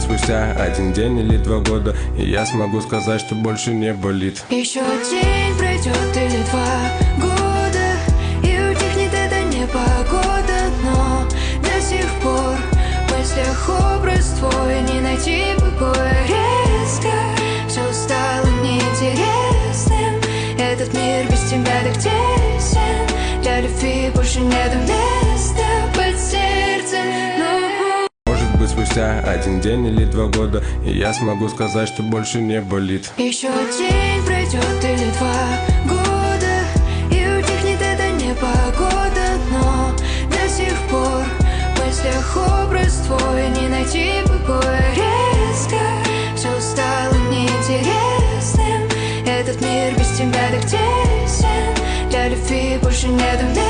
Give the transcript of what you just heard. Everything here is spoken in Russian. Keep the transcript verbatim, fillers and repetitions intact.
спустя один день или два года, и я смогу сказать, что больше не болит. Еще день пройдет или два года, и утихнет эта непогода, но до сих пор в мыслях образ твой, не найти покоя резко. Все стало неинтересным, этот мир без тебя так тесен. Для любви больше нету места под сердцем, но... Может быть, спустя один день или два года, и я смогу сказать, что больше не болит. Еще день пройдет или два года, и утихнет эта непогода, но до сих пор в мыслях образ твой, не найти покоя резко. Все стало неинтересным, этот мир без тебя так тесен. Для любви больше нету места.